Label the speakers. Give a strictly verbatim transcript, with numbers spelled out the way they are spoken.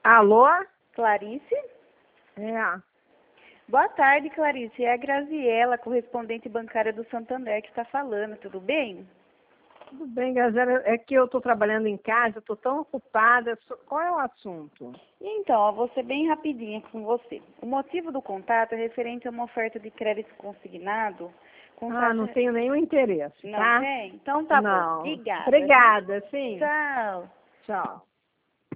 Speaker 1: Alô?
Speaker 2: Clarice?
Speaker 1: É.
Speaker 2: Boa tarde, Clarice. É a Graziela, correspondente bancária do Santander, que está falando. Tudo bem?
Speaker 1: Tudo bem, Graziela. É que eu estou trabalhando em casa, estou tão ocupada. Qual é o assunto?
Speaker 2: Então, ó, vou ser bem rapidinha com você. O motivo do contato é referente a uma oferta de crédito consignado. Com
Speaker 1: Ah, não
Speaker 2: taxa...
Speaker 1: tenho nenhum interesse,
Speaker 2: Não
Speaker 1: tá?
Speaker 2: tem? Então tá bom.
Speaker 1: Não.
Speaker 2: Obrigada.
Speaker 1: Obrigada, sim.
Speaker 2: Tchau.
Speaker 1: Tchau.